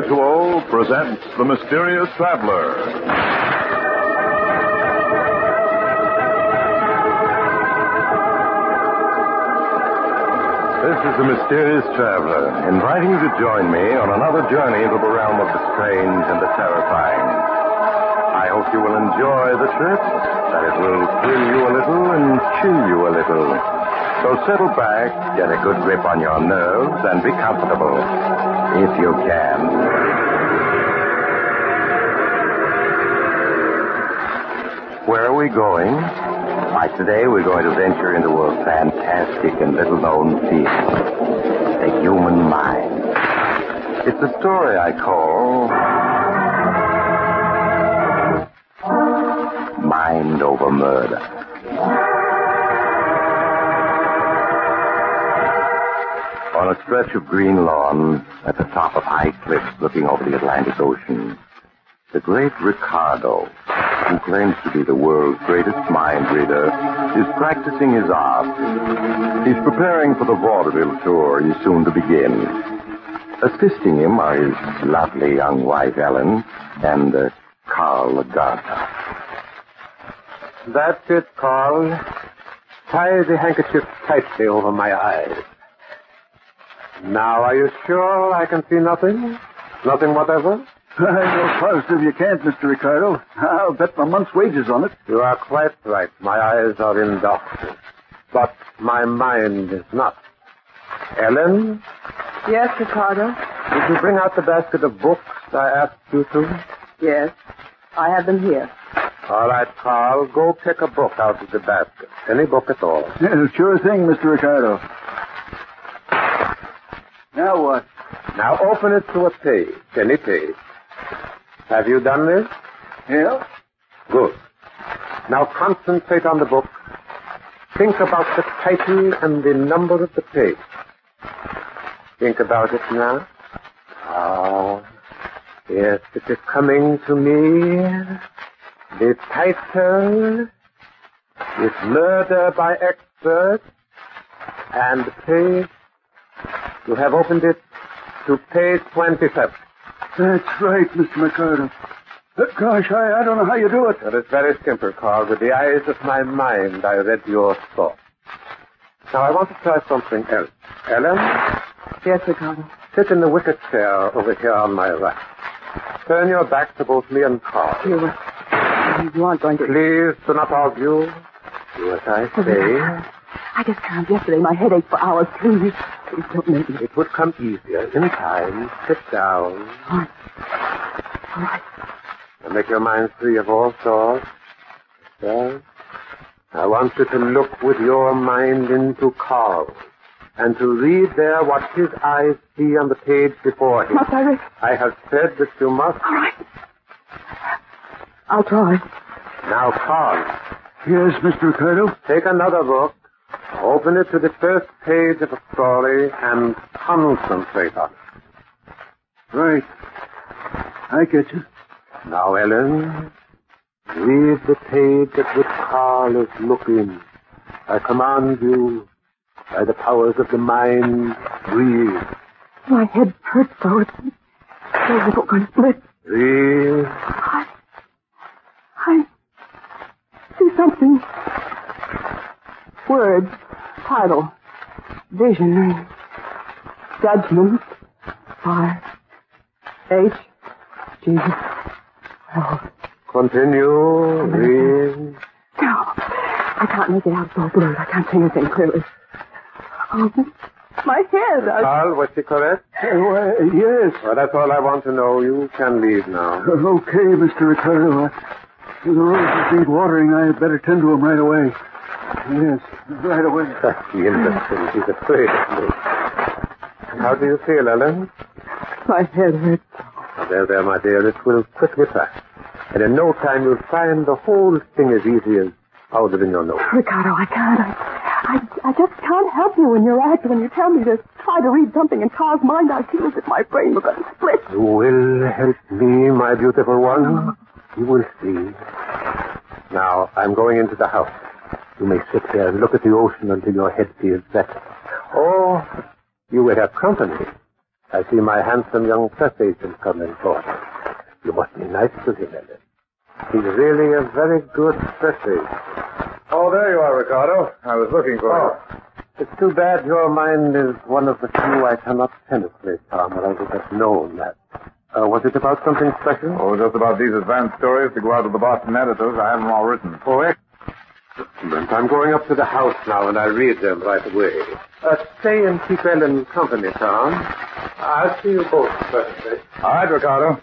Mutual presents The Mysterious Traveler. This is The Mysterious Traveler, inviting you to join me on another journey into the realm of the strange and the terrifying. I hope you will enjoy the trip, that it will thrill you a little and chill you a little. So settle back, get a good grip on your nerves, and be comfortable, if you can. Where are we going? Why, today we're going to venture into a fantastic and little-known field, the human mind. It's a story I call Mind Over Murder. On a stretch of green lawn, at the top of high cliffs looking over the Atlantic Ocean, the great Ricardo, who claims to be the world's greatest mind reader, is practicing his art. He's preparing for the vaudeville tour he's soon to begin. Assisting him are his lovely young wife, Ellen, and Carl Lagarda. That's it, Carl. Tie the handkerchief tightly over my eyes. Now, are you sure I can see nothing? Nothing whatever? I'm positive you can't, Mr. Ricardo. I'll bet my month's wages on it. You are quite right. My eyes are in darkness. But my mind is not. Ellen? Yes, Ricardo? Did you bring out the basket of books I asked you to? Yes, I have them here. All right, Carl, go pick a book out of the basket. Any book at all. Yeah, sure thing, Mr. Ricardo. Now what? Now open it to a page, any page. Have you done this? Yeah? Good. Now concentrate on the book. Think about the title and the number of the page. Think about it now. Ah, yes, it is coming to me. The title is Murder by Expert, and the page, you have opened it to page 27. That's right, Mr. Ricardo. Gosh, I don't know how you do it. Well, it's very simple, Carl. With the eyes of my mind, I read your thoughts. Now, I want to try something else. Ellen? Yes, Ricardo. Sit in the wicker chair over here on my right. Turn your back to both me and Carl. You aren't going to... Please do not argue. Do as I say. I just can't. Yesterday, my head ached for hours. Please don't make me. It would come easier in time. Sit down. All right. And make your mind free of all thoughts. Well, I want you to look with your mind into Carl and to read there what his eyes see on the page before him. Must I read? I have said that you must. All right. I'll try. Now, Carl. Yes, Mr. Ricardo? Take another book. Open it to the first page of a story and concentrate on it. Right. I get you. Now, Ellen, read the page at which Carl is looking. I command you, by the powers of the mind, read. My head hurts so it's so little going to split. Read. I see something. Words, title, vision, judgment, by H. G. Wells. Continue, read. No, I can't make it out. It's all blurred. I can't see anything clearly. Oh, my head. Carl, was she correct? Yes. Well, that's all I want to know. You can leave now. Okay, Mr. Ricardo. The roses need watering. I better tend to them right away. Yes, right away. The innocent. She's afraid of me. How do you feel, Ellen? My head hurts. There, my dear. It will quickly pass. And in no time you'll find the whole thing as easy as powder in your nose. Ricardo, I can't. I just can't help you when you act. When you tell me to try to read something in Carl's mind, I feel as if my brain was going to split. You will help me, my beautiful one. You will see. Now, I'm going into the house. You may sit here and look at the ocean until your head feels better. Or you will have company. I see my handsome young press agent coming forward. You must be nice to him, Ellen. He's really a very good press agent. Oh, there you are, Ricardo. I was looking for you. It's too bad your mind is one of the few I cannot penetrate, Tom, or I would have known that. Was it about something special? Oh, just about these advanced stories to go out to the Boston editors. I have them all written. Oh, excellent. I'm going up to the house now, and I'll read them right away. Stay and keep Ellen company, Tom. I'll see you both presently. All right, Ricardo.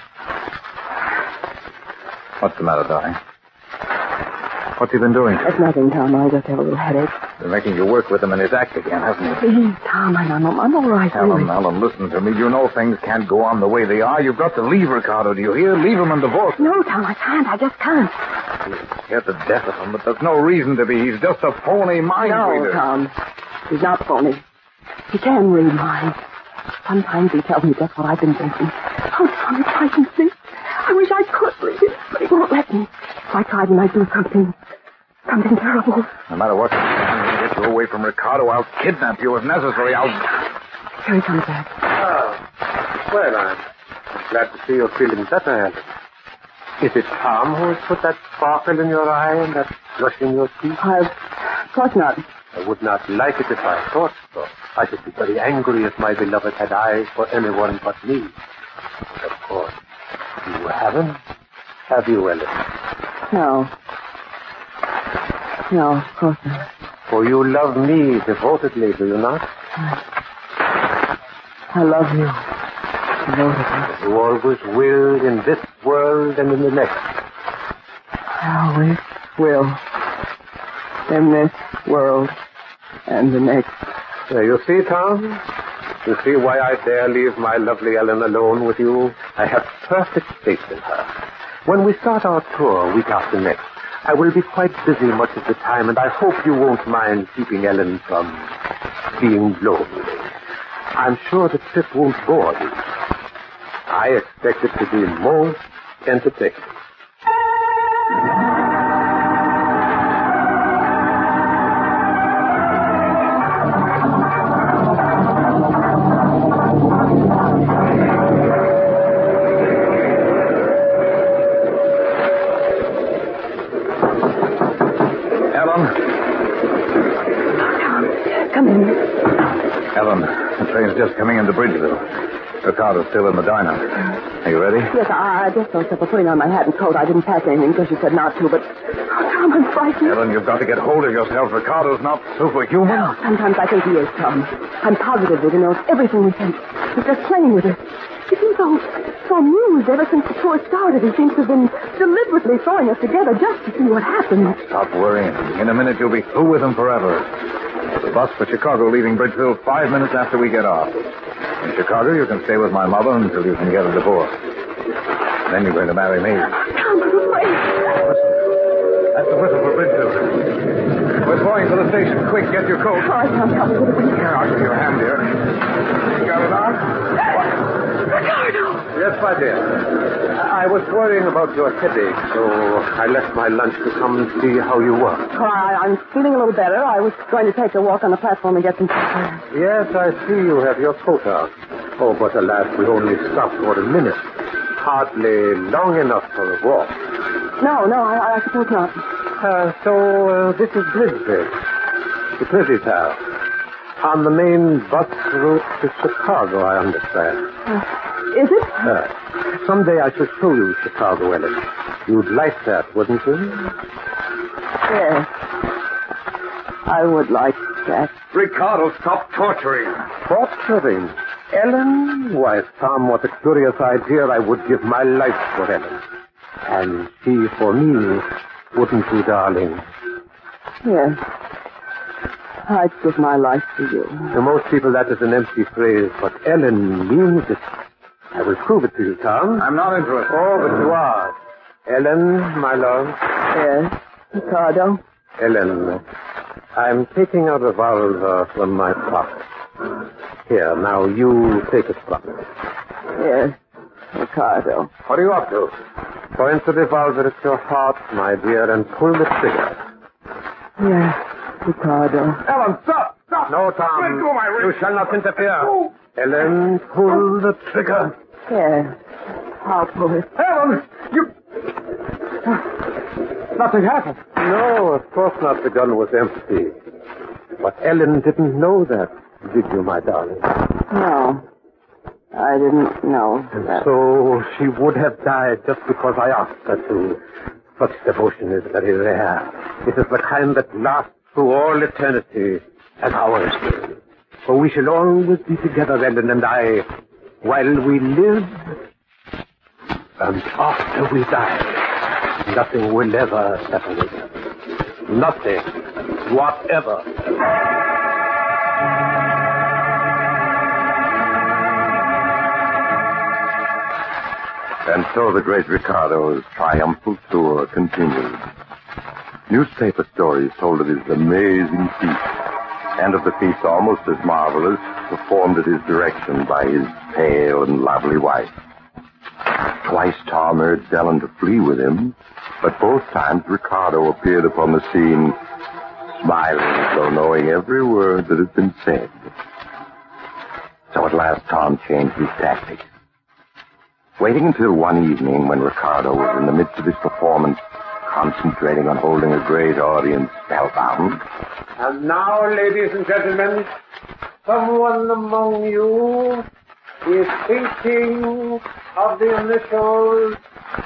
What's the matter, darling? What's he been doing? It's nothing, Tom. I just have a little headache. Been making you work with him in his act again, hasn't he? Please, Tom, I'm all right. Ellen, listen to me. You know things can't go on the way they are. You've got to leave Ricardo, do you hear? Leave him and divorce him. No, Tom, I can't. I just can't. You're scared to death of him, but there's no reason to be. He's just a phony mind reader. No, Tom. He's not phony. He can read minds. Sometimes he tells me just what I've been thinking. Oh, Tom, it frightens me. I wish I could read it, but he won't let me. If I tried and I'd do something terrible. No matter what, I'm going to get you away from Ricardo. I'll kidnap you if necessary. Here he comes back. Well, I'm glad to see you're feeling better, Ellen. Is it Tom who has put that sparkle in your eye and that flush in your cheek? Of course not. I would not like it if I thought so. I should be very angry if my beloved had eyes for anyone but me. But of course, you haven't, have you, Ellen? No. No, of course not. For you love me devotedly, do you not? I love you devotedly. You always will in this world and in the next. I always will. In this world and the next. There you see, Tom? You see why I dare leave my lovely Ellen alone with you? I have perfect faith in her. When we start our tour week after next, I will be quite busy much of the time, and I hope you won't mind keeping Ellen from being lonely. I'm sure the trip won't bore you. I expect it to be most entertaining. Ellen, the train's just coming into Bridgeville. Ricardo's still in the diner. Are you ready? Yes, I just thought for putting on my hat and coat. I didn't pack anything because you said not to, but... Oh, Tom, I'm frightened. Ellen, you've got to get hold of yourself. Ricardo's not superhuman. No, sometimes I think he is, Tom. I'm positive that he knows everything we think. He's just playing with us. He seems so amused ever since the tour started. He seems to have been deliberately throwing us together just to see what happens. Stop worrying. In a minute, you'll be through with him forever. The bus for Chicago leaving Bridgeville 5 minutes after we get off. In Chicago, you can stay with my mother until you can get a divorce. Then you're going to marry me. Tom, I'm afraid. Listen. That's the whistle for Bridgeville. We're going to the station. Quick, get your coat. All right, Tom, help me with it. Here, I'll give you a hand, dear. You got it on? Ricardo! Yes, my dear. I was worrying about your headache, so I left my lunch to come and see how you were. Oh, I'm feeling a little better. I was going to take a walk on the platform and get some fresh air. Yes, I see you have your coat out. Oh, but alas, we only stopped for a minute. Hardly long enough for a walk. No, I suppose not. So this is Bridgeville, the Privy Tower. On the main bus route to Chicago, I understand. Is it? Someday I shall show you Chicago, Ellen. You'd like that, wouldn't you? Yes. I would like that. Ricardo, stop torturing. Torturing? Ellen? Why, Tom, what a curious idea. I would give my life for Ellen. And she for me, wouldn't you, darling? Yes. I'd give my life to you. To most people, that is an empty phrase, but Ellen means it. I will prove it to you, Tom. I'm not interested. Oh, but you are. Ellen, my love. Yes, Ricardo. Ellen, I'm taking a revolver from my pocket. Here, now you take it from me. Yes, Ricardo. What are you up to? Point the revolver at your heart, my dear, and pull the trigger. Yes, Ricardo. Ellen, stop! Stop! No, Tom. Let go of my wrist. You shall not interfere. Oh. Ellen, pull the trigger. Yes. I'll pull it. Ellen! You... Nothing happened. No, of course not. The gun was empty. But Ellen didn't know that, did you, my darling? No. I didn't know that. So she would have died just because I asked her to. Such devotion is very rare. It is the kind that lasts through all eternity, as ours will. For we shall always be together, Ellen and I, while we live and after we die. Nothing will ever separate us. Nothing. Whatever. And so the great Ricardo's triumphal tour continued. Newspaper stories told of his amazing feat, and of the feats almost as marvelous performed at his direction by his pale and lovely wife. Twice Tom urged Ellen to flee with him, but both times Ricardo appeared upon the scene, smiling as though knowing every word that had been said. So at last Tom changed his tactics. Waiting until one evening when Ricardo was in the midst of his performance, concentrating on holding a great audience spellbound. And now, ladies and gentlemen, someone among you is thinking of the initials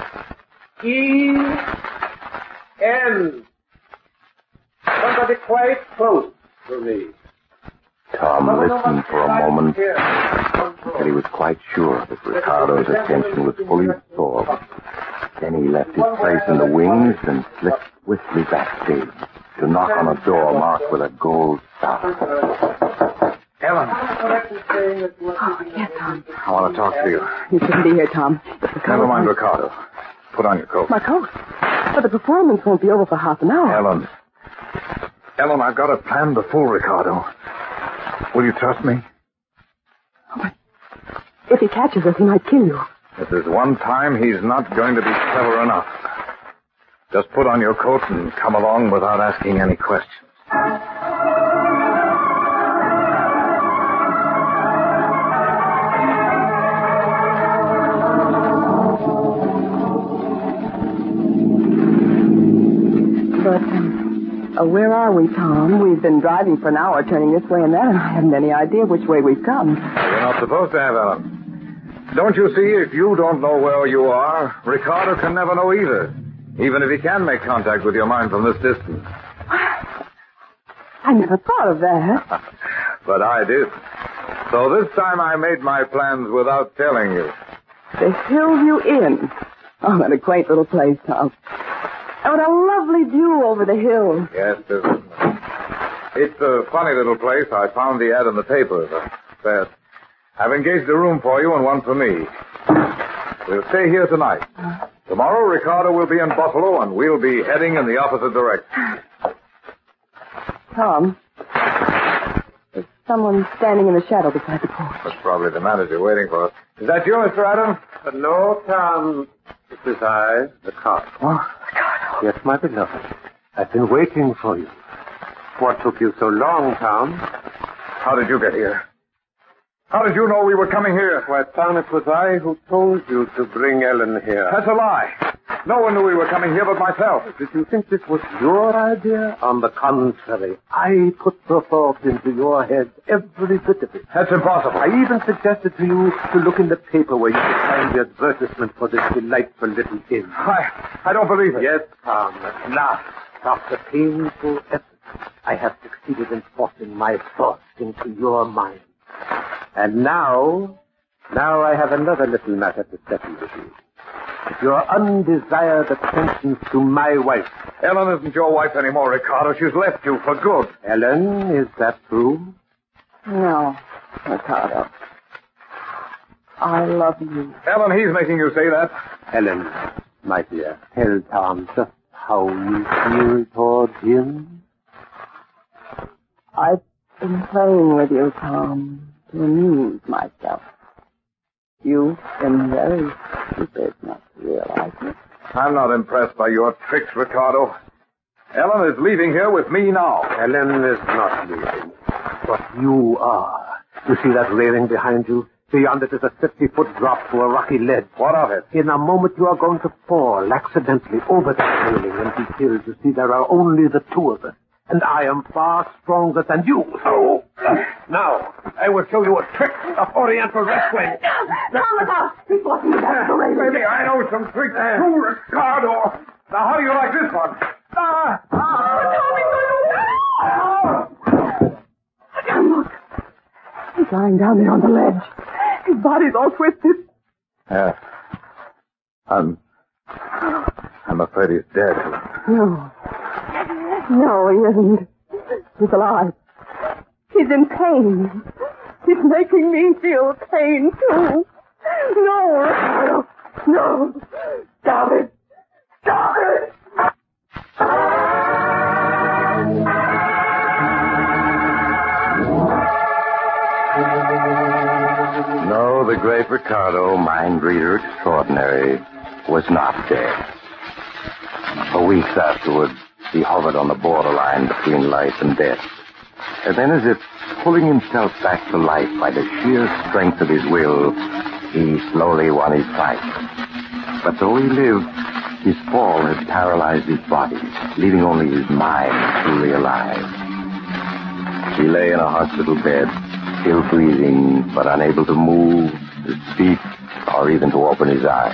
E.N. Somebody quite close to me. Tom listened for a moment, but he was quite sure that Ricardo's attention was fully absorbed. Then he left his place in the wings and slipped swiftly backstage to knock on a door marked with a gold star. Ellen. Oh, yes, Tom. I want to talk to you. You shouldn't be here, Tom. Never mind, Ricardo. Put on your coat. My coat? But the performance won't be over for half an hour. Ellen, I've got a plan to fool Ricardo. Will you trust me? Oh, but if he catches us, he might kill you. If there's one time he's not going to be clever enough. Just put on your coat and come along without asking any questions. But, where are we, Tom? We've been driving for an hour, turning this way and that, and I haven't any idea which way we've come. You're not supposed to have, Ellen. Don't you see, if you don't know where you are, Ricardo can never know either, even if he can make contact with your mind from this distance. I never thought of that. But I did. So this time I made my plans without telling you. The Hillview Inn. Oh, what a quaint little place, Tom. And what a lovely view over the hills. Yes, it's a funny little place. I found the ad in the paper. I've engaged a room for you and one for me. We'll stay here tonight. Tomorrow, Ricardo will be in Buffalo, and we'll be heading in the opposite direction. Tom, there's someone standing in the shadow beside the porch. That's probably the manager waiting for us. Is that you, Mr. Adams? No, Tom. It is I, the cop. Oh, Ricardo. Yes, my beloved. I've been waiting for you. What took you so long, Tom? How did you get here? How did you know we were coming here? Why, Tom, it was I who told you to bring Ellen here. That's a lie. No one knew we were coming here but myself. Did you think this was your idea? On the contrary, I put the thought into your head, every bit of it. That's impossible. I even suggested to you to look in the paper where you could find the advertisement for this delightful little inn. I don't believe it. Yes, Tom, at last, after painful effort, I have succeeded in forcing my thoughts into your mind. And now I have another little matter to settle with you. Your undesired attentions to my wife. Ellen isn't your wife anymore, Ricardo. She's left you for good. Ellen, is that true? No, Ricardo. I love you. Ellen, he's making you say that. Ellen, my dear, tell Tom just how you feel toward him. I've been playing with you, Tom, to amuse myself. You've been very stupid not to realize it. I'm not impressed by your tricks, Ricardo. Ellen is leaving here with me now. Ellen is not leaving. You are. You see that railing behind you? Beyond it is a 50-foot drop to a rocky ledge. What of it? In a moment you are going to fall accidentally over that railing and be killed. You see, there are only the two of us. And I am far stronger than you. Oh! Now, I will show you a trick of Oriental wrestling. Thomas, he's walking back the railing. Maybe I know some tricks too, Ricardo. Now, how do you like this one? Look. He's lying down there on the ledge. His body's all twisted. Yeah. I'm afraid he's dead. No. No, he isn't. He's alive. He's in pain. He's making me feel pain, too. No, Ricardo. No. Stop it. Stop it. No, the great Ricardo, mind reader extraordinary, was not dead. For weeks afterwards, he hovered on the borderline between life and death. And then, as if pulling himself back to life by the sheer strength of his will, he slowly won his fight. But though he lived, his fall had paralyzed his body, leaving only his mind truly alive. He lay in a hospital bed, still breathing, but unable to move, to speak, or even to open his eyes.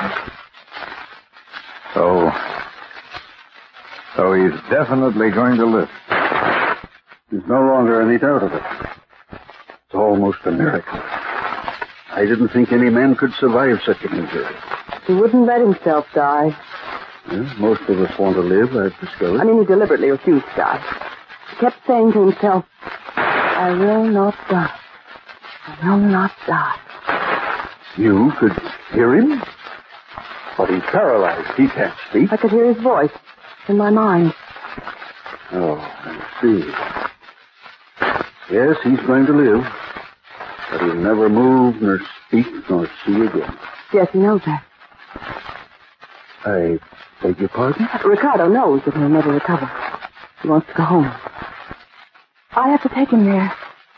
So he's definitely going to live. There's no longer any doubt of it. It's almost a miracle. I didn't think any man could survive such an injury. He wouldn't let himself die. Well, most of us want to live, I've discovered. I mean, he deliberately refused to die. He kept saying to himself, I will not die. I will not die. You could hear him? But he's paralyzed. He can't speak. I could hear his voice in my mind. Oh, I see. Yes, he's going to live. But he'll never move, nor speak, nor see again. Yes, he knows that. I beg your pardon? Ricardo knows that he'll never recover. He wants to go home. I have to take him there.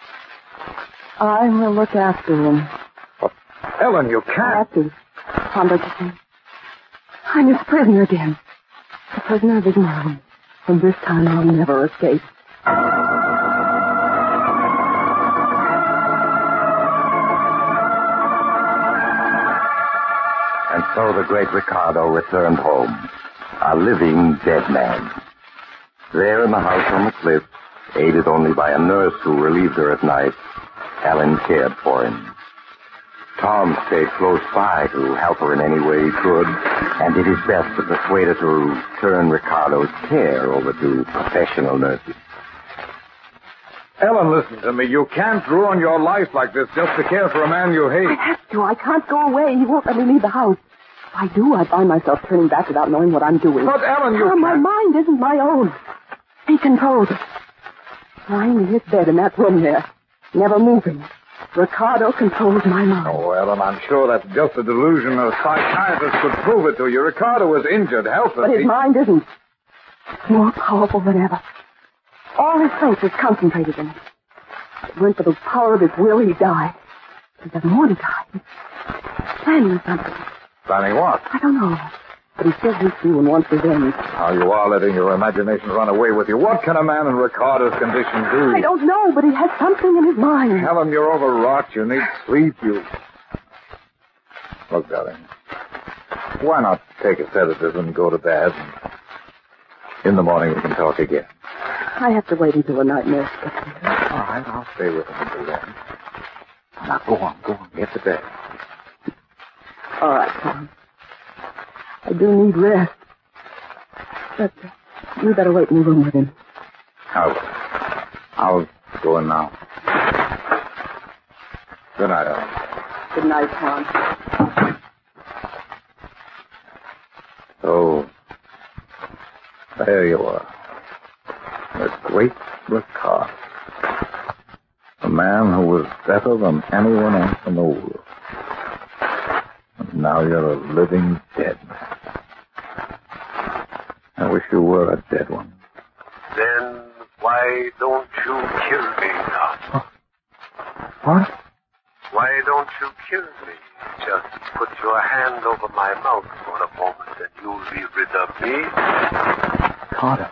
I will look after him. Ellen, you I can't. have to. Tom, don't you see? I'm his prisoner again. The prisoner of his mind. And this time I'll never escape. And so the great Ricardo returned home, a living dead man. There in the house on the cliff, aided only by a nurse who relieved her at night, Ellen cared for him. Tom stayed close by to help her in any way he could, and did his best to persuade her to turn Ricardo's care over to professional nurses. Ellen, listen to me. You can't ruin your life like this just to care for a man you hate. I have to. I can't go away. He won't let me leave the house. If I do, I find myself turning back without knowing what I'm doing. But, Ellen, you My can't. mind isn't my own. He controls it. Lying in his bed in that room there, never moving. Ricardo controls my mind. Oh, Ellen, I'm sure that's just a delusion. A psychiatrist could prove it to you. Ricardo was injured, helpless. But his mind isn't. It's more powerful than ever. All his strength is concentrated in it. If it weren't for the power of his will, he'd die. He doesn't want to die. He's planning something. Planning what? I don't know. But he still hates you and wants revenge. How you are letting your imagination run away with you. What can a man in Ricardo's condition do? I don't know, but he has something in his mind. Helen, you're overwrought. You need sleep. Look, darling. Why not take a sedative and go to bed? In the morning we can talk again. I have to wait until the night nurse gets here. All right, I'll stay with him until then. Now, go on. Get to bed. All right, Tom. I do need rest. But you better wait in the room with him. I'll go in now. Good night, Ellen. Good night, Tom. So, there you are. The great Ricardo. A man who was better than anyone else in the world. And now you're a living dead man. I wish you were a dead one. Then why don't you kill me now? What? Why don't you kill me? Just put your hand over my mouth for a moment and you'll be rid of me. Carter.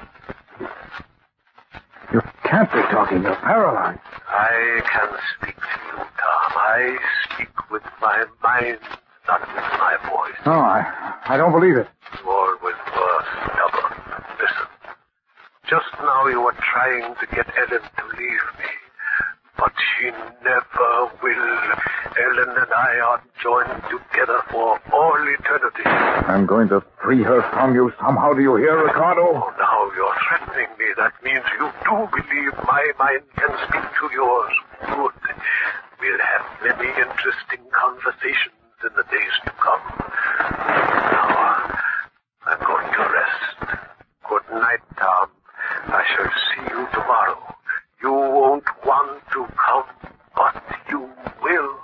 You can't be talking. You're paralyzed. I can speak to you, Tom. I speak with my mind, not with my voice. No, I don't believe it. Or with your stubborn. Listen. Just now you were trying to get Ellen to leave me. But she never will. Ellen and I are joined together for all eternity. I'm going to free her from you somehow. Do you hear, Ricardo? Oh, now you're threatening me. That means you do believe my mind can speak to yours. Good. We'll have many interesting conversations in the days to come. Now, I'm going to rest. Good night, Tom. I shall see you tomorrow. You won't want to come, but you will.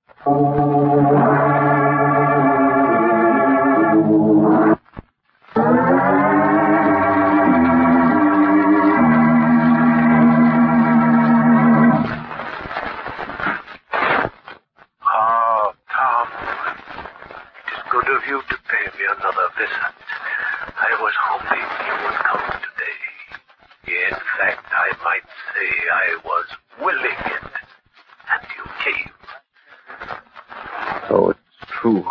Ah, Tom, it is good of you to pay me another visit. I was hoping you would come today. In fact, I might say I was willing it, and you came. So it's true.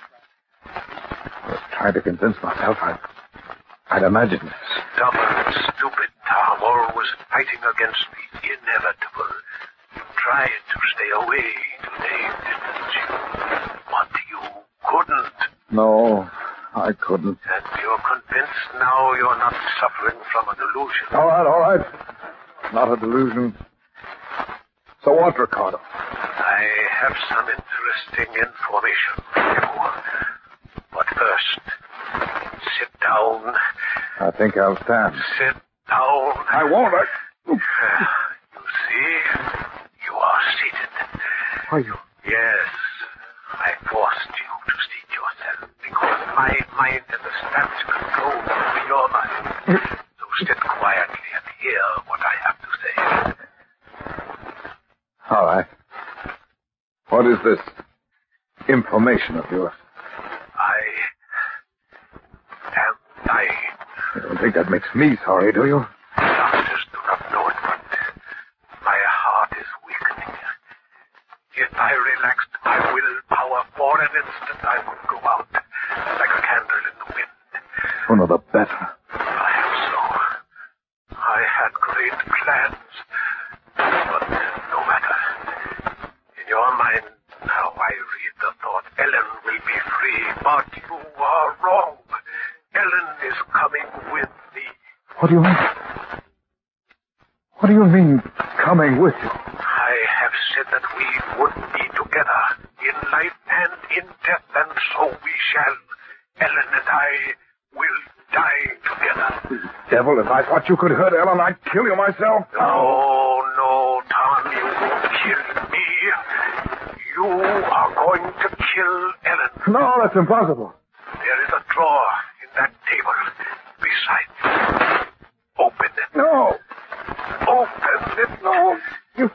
I was trying to convince myself I'd imagined this. Stubborn, stupid Tom, always fighting against the inevitable. You tried to stay away today, didn't you? But you couldn't. No, I couldn't. And you're convinced now you're not suffering from a delusion. All right. Not a delusion. So what, Ricardo? I have some interesting information for you. But first, sit down. I think I'll stand. Sit down. I won't. You see, you are seated. Are you? Yes, I forced you to seat yourself because my mind understands control over your mind. So sit quietly and hear what I have to say. All right. What is this information of yours? I am dying. You don't think that makes me sorry, do you? Doctors do not know it, but my heart is weakening. If I relaxed my willpower for an instant, I would go out like a candle in the wind. Sooner the better. Perhaps so. I had great plans, but no matter. In your mind, now I read the thought, Ellen will be free, but you are wrong. Ellen is coming with me. What do you mean? What do you mean, coming with you? I have said that we would be together in life and in death, and so we shall. Ellen and I will die together. Devil, if I thought you could hurt Ellen, I'd kill you myself. No, Tom, you won't kill me. You are going to kill Ellen. No, that's impossible. There is a drawer in that table beside you. Open it. No. Open it. No. You.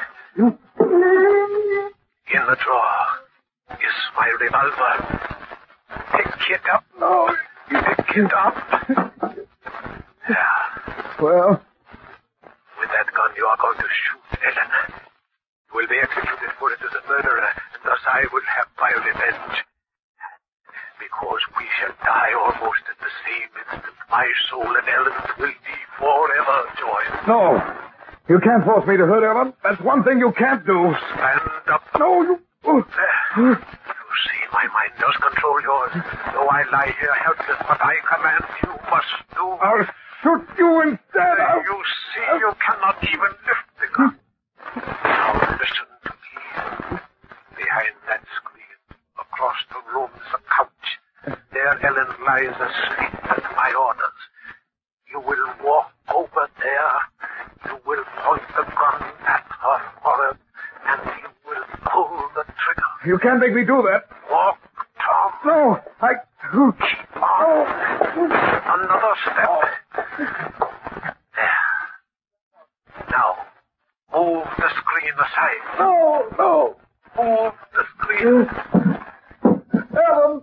In the drawer is my revolver. Pick it up. No. Pick it up. Yeah. Well, With that gun, you are going to shoot Ellen. You will be executed for it as a murderer, and thus I will have my revenge. Because we shall die almost at the same instant, my soul and Ellen's will be forever joined. no. You can't force me to hurt Ellen. That's one thing you can't do. Stand up. No, you. There. You see, my mind does control yours. Though I lie here helpless, but I command you must do. I'll shoot you instead. You see, you cannot even lift the gun. Now listen to me. Behind that screen, across the room, is a couch. There Ellen lies asleep at my orders. You will walk over there. You will point the gun at her forehead, and you will pull the trigger. You can't make me do that. Walk, Tom. No, I. Keep on. Another step. There. Now, move Move the screen aside. No. Move the screen. Ellen!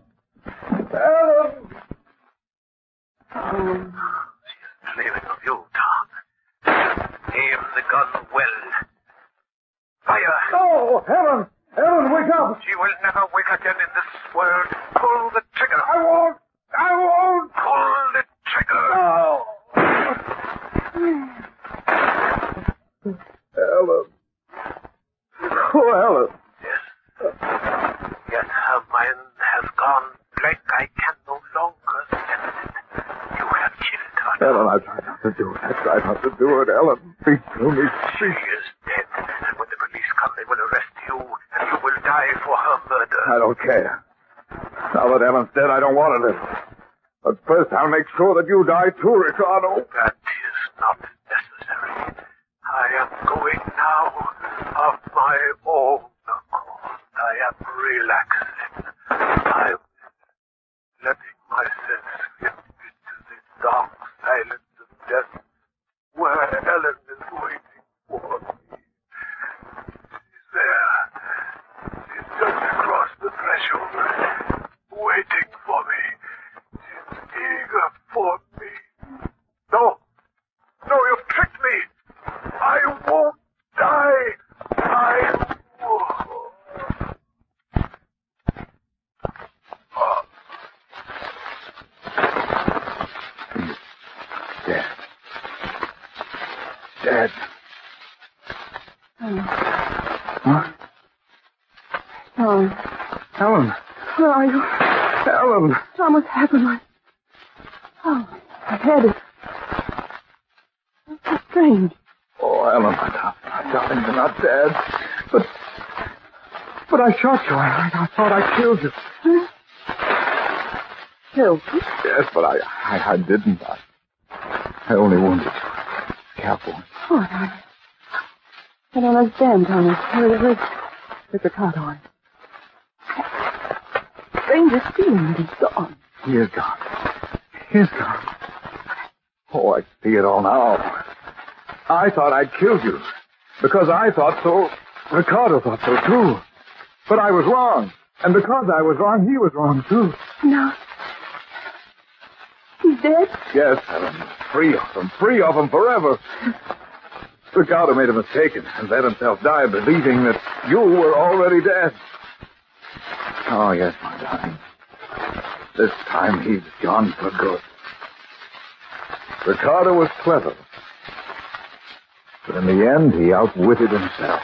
She's dreaming of you, Tom. Aim the gun well. Fire. No! Ellen, wake up! She will never wake again in this world. Pull the trigger. I won't! Pull the trigger. No! Ellen. Oh, Ellen. Yes, her mind has gone blank. I can no longer sense it. You have killed her. Ellen, I tried not to do it. Ellen, speak to me. She is dead. And when the police come, they will arrest you, and you will die for her murder. I don't care. Now that Ellen's dead, I don't want to live. But first, I'll make sure that you die too, Ricardo. That is not necessary. I am going now of my own accord. I am relaxing. I am letting myself slip into the dark silence of death, where Ellen is waiting for me. She's there. She's just across the threshold, waiting for me. She's eager for me. No, you've tricked me. I won't die. Dead. Huh? Ellen. Where are you? Ellen. Tom, what's happened? My head is... That's strange. Oh, Ellen, my darling, you're not dead. But I shot you. I thought I killed you. Huh? Killed you? Yes, but I didn't. I only wounded you. Careful. Oh, I don't understand, Thomas. Where's Ricardo? Strangest feeling that he's gone. He is gone. Oh, I see it all now. I thought I'd killed you. Because I thought so, Ricardo thought so, too. But I was wrong. And because I was wrong, he was wrong, too. No. He's dead? Yes, Helen. Free of him forever. Ricardo made a mistake and let himself die, believing that you were already dead. Oh, yes, my darling. This time he's gone for good. Ricardo was clever. But in the end, he outwitted himself.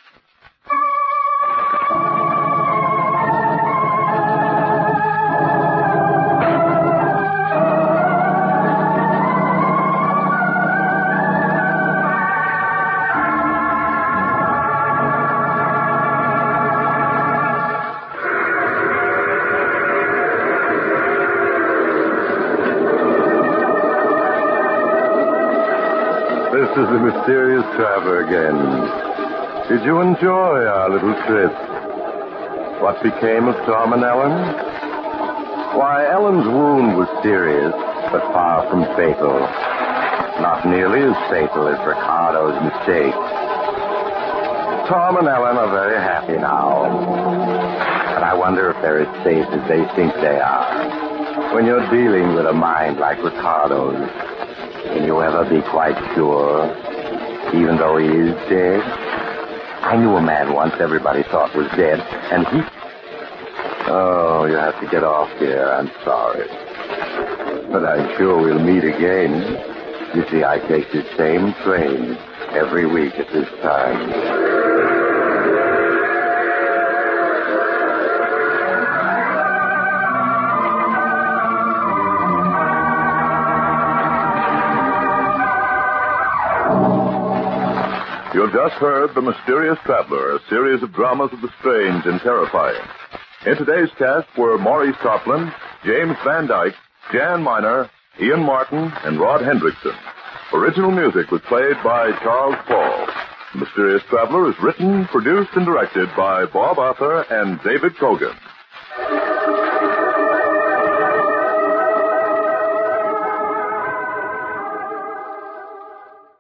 This is the Mysterious Traveler again. Did you enjoy our little trip? What became of Tom and Ellen? Why, Ellen's wound was serious, but far from fatal. Not nearly as fatal as Ricardo's mistake. Tom and Ellen are very happy now. But I wonder if they're as safe as they think they are. When you're dealing with a mind like Ricardo's, can you ever be quite sure, even though he is dead? I knew a man once everybody thought was dead, and he... Oh, you have to get off here. I'm sorry. But I'm sure we'll meet again. You see, I take the same train every week at this time. You've just heard The Mysterious Traveler, a series of dramas of the strange and terrifying. In today's cast were Maurice Tarplin, James Van Dyke, Jan Miner, Ian Martin, and Rod Hendrickson. Original music was played by Charles Paul. The Mysterious Traveler is written, produced, and directed by Bob Arthur and David Kogan.